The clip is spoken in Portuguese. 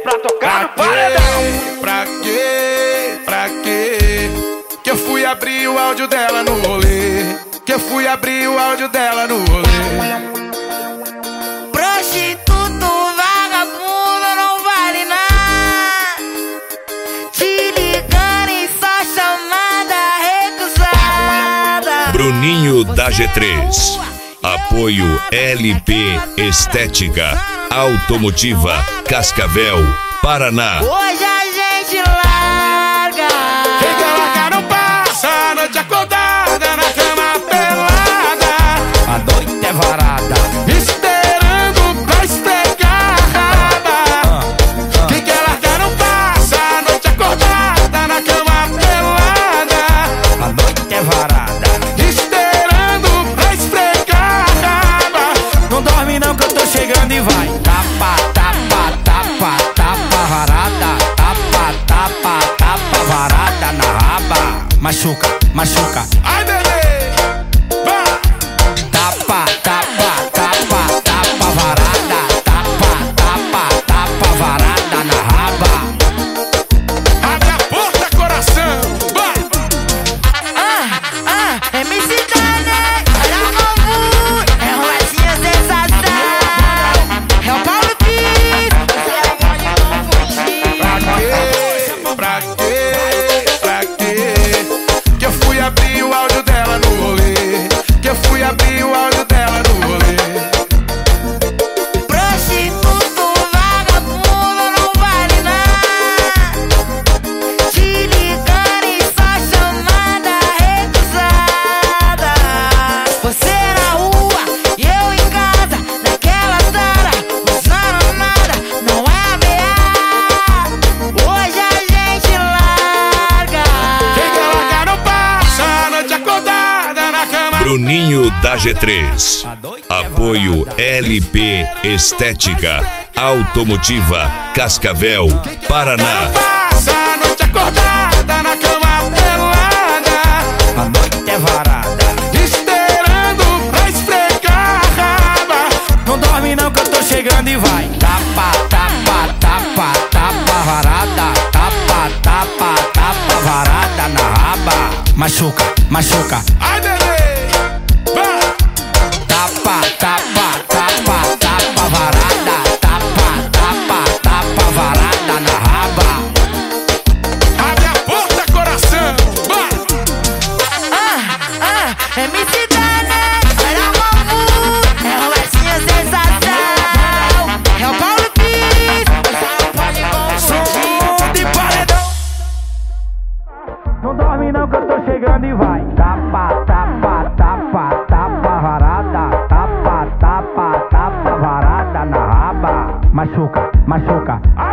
pra tocar no paredão. Pra quê? Que eu fui abrir o áudio dela no rolê. Que eu fui abrir o áudio dela no rolê. Prostituto, vagabundo, não vale nada. Te ligando e só chamada recusada. Bruninho da G3. Apoio LP Estética Automotiva Cascavel, Paraná. Hoje a gente larga. Quem quer largar não passa a noite acordada na cama pelada. A noite é varada, Esperando pra esfregar a raba. Quem quer largar não passa a noite acordada na cama pelada. a noite é varada. Esperando pra esfregar a raba. Não dorme não que eu tô chegando e vai. Tapa, tapa, tapa, tapa varada. Tapa, tapa, tapa varada na raba. Machuca, machuca. Ai, bebê, vai. Tapa, tapa, tapa, tapa varada. Tapa, tapa, tapa varada na raba. Abre a porta, coração, vai. MC Dane, olha o bambu. É Roletinha sensação. É o Paulo Pires. Você não pode confundir. Pra quê? Que eu fui abrir o áudio dela no rolê. Que eu fui abrir o áudio dela no rolê. Prostituto, vagabundo, não vale nada. Te ligando e só chamada recusada. Você na rua e eu em casa, naquela sala, usando nada, não é ameaça. Hoje a gente larga. Quem quer largar não passa a noite acordada na cama. Bruninho da G3. Apoio LP Estética Automotiva Cascavel, Paraná. Passa a noite acordada na cama pelada. A noite é varada. Esperando pra esfregar a raba. Não dorme não que eu tô chegando e vai. Tapa, tapa, tapa, tapa varada. Tapa, tapa, tapa varada na raba. Machuca, machuca. Ai, bebê, vai. Tapa, tapa, tapa, tapa varada. Tapa, tapa, tapa varada na raba. Abre a porta, coração, vai. MC Dane, olha o bambu. É Roletinha sensação. É o Paulo Pires. Você não pode confundir. Som de paredão. Não dorme não que eu tô chegando e vai. Tapa, tapa, tapa, tapa varada. Tapa, tapa, tapa varada na raba. Machuca, machuca.